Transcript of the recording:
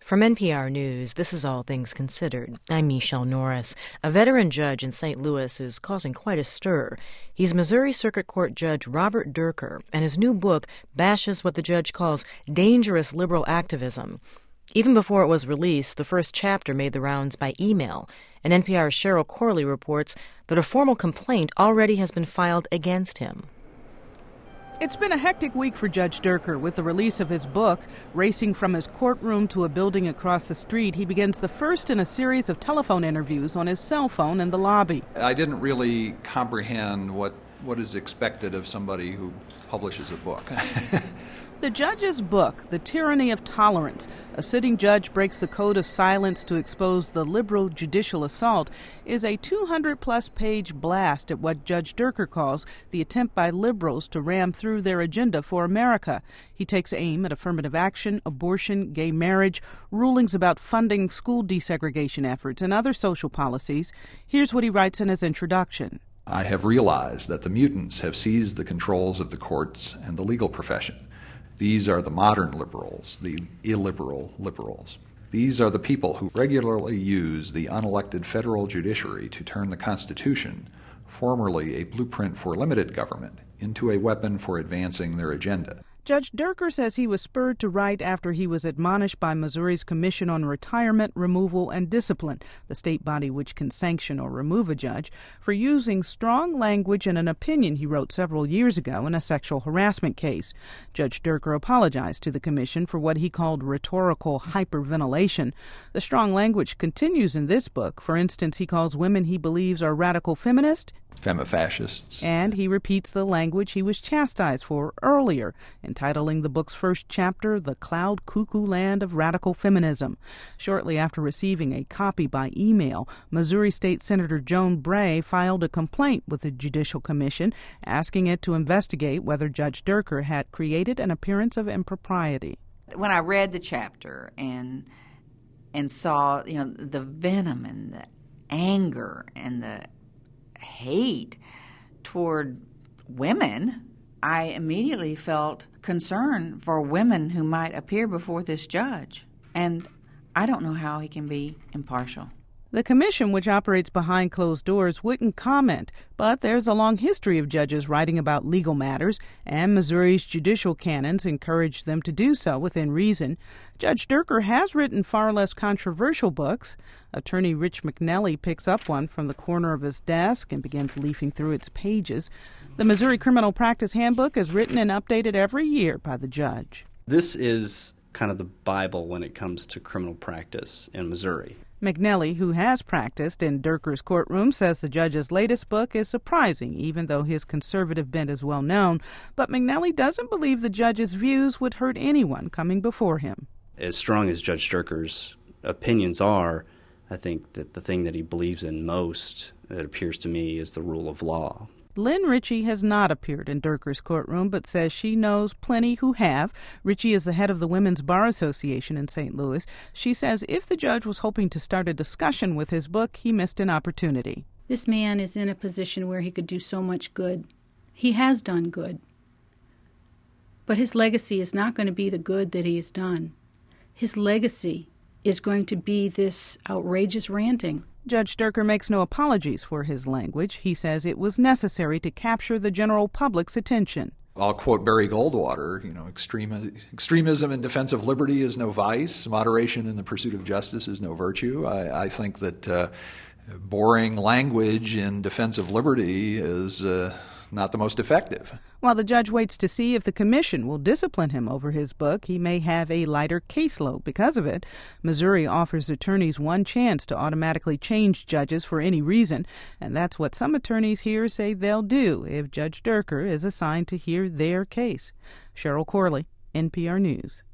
From NPR News, this is All Things Considered. I'm Michelle Norris. A veteran judge in St. Louis is causing quite a stir. He's Missouri Circuit Court Judge Robert Durker, and his new book bashes what the judge calls dangerous liberal activism. Even before it was released, the first chapter made the rounds by email, and NPR's Cheryl Corley reports that a formal complaint already has been filed against him. It's been a hectic week for Judge Durker. With the release of his book, racing from his courtroom to a building across the street, he begins the first in a series of telephone interviews on his cell phone in the lobby. I didn't really comprehend what is expected of somebody who publishes a book. The judge's book, The Tyranny of Tolerance, a sitting judge breaks the code of silence to expose the liberal judicial assault, is a 200-plus page blast at what Judge Durker calls the attempt by liberals to ram through their agenda for America. He takes aim at affirmative action, abortion, gay marriage, rulings about funding school desegregation efforts, and other social policies. Here's what he writes in his introduction. I have realized that the mutants have seized the controls of the courts and the legal profession. These are the modern liberals, the illiberal liberals. These are the people who regularly use the unelected federal judiciary to turn the Constitution, formerly a blueprint for limited government, into a weapon for advancing their agenda. Judge Durker says he was spurred to write after he was admonished by Missouri's Commission on Retirement, Removal, and Discipline, the state body which can sanction or remove a judge, for using strong language in an opinion he wrote several years ago in a sexual harassment case. Judge Durker apologized to the commission for what he called rhetorical hyperventilation. The strong language continues in this book. For instance, he calls women he believes are radical feminists femifascists. And he repeats the language he was chastised for earlier, entitling the book's first chapter, The Cloud Cuckoo Land of Radical Feminism. Shortly after receiving a copy by email, Missouri State Senator Joan Bray filed a complaint with the Judicial Commission, asking it to investigate whether Judge Durker had created an appearance of impropriety. When I read the chapter and saw, the venom and the anger and the hate toward women, I immediately felt concern for women who might appear before this judge. And I don't know how he can be impartial. The commission, which operates behind closed doors, wouldn't comment, but there's a long history of judges writing about legal matters, and Missouri's judicial canons encourage them to do so within reason. Judge Durker has written far less controversial books. Attorney Rich McNally picks up one from the corner of his desk and begins leafing through its pages. The Missouri Criminal Practice Handbook is written and updated every year by the judge. This is kind of the Bible when it comes to criminal practice in Missouri. McNally, who has practiced in Durker's courtroom, says the judge's latest book is surprising, even though his conservative bent is well known. But McNally doesn't believe the judge's views would hurt anyone coming before him. As strong as Judge Durker's opinions are, I think that the thing that he believes in most, it appears to me, is the rule of law. Lynn Ritchie has not appeared in Durker's courtroom, but says she knows plenty who have. Ritchie is the head of the Women's Bar Association in St. Louis. She says if the judge was hoping to start a discussion with his book, he missed an opportunity. This man is in a position where he could do so much good. He has done good. But his legacy is not going to be the good that he has done. His legacy is going to be this outrageous ranting. Judge Durker makes no apologies for his language. He says it was necessary to capture the general public's attention. I'll quote Barry Goldwater, extremism in defense of liberty is no vice, moderation in the pursuit of justice is no virtue. I think that boring language in defense of liberty is not the most effective. While the judge waits to see if the commission will discipline him over his book, he may have a lighter caseload because of it. Missouri offers attorneys one chance to automatically change judges for any reason, and that's what some attorneys here say they'll do if Judge Durker is assigned to hear their case. Cheryl Corley, NPR News.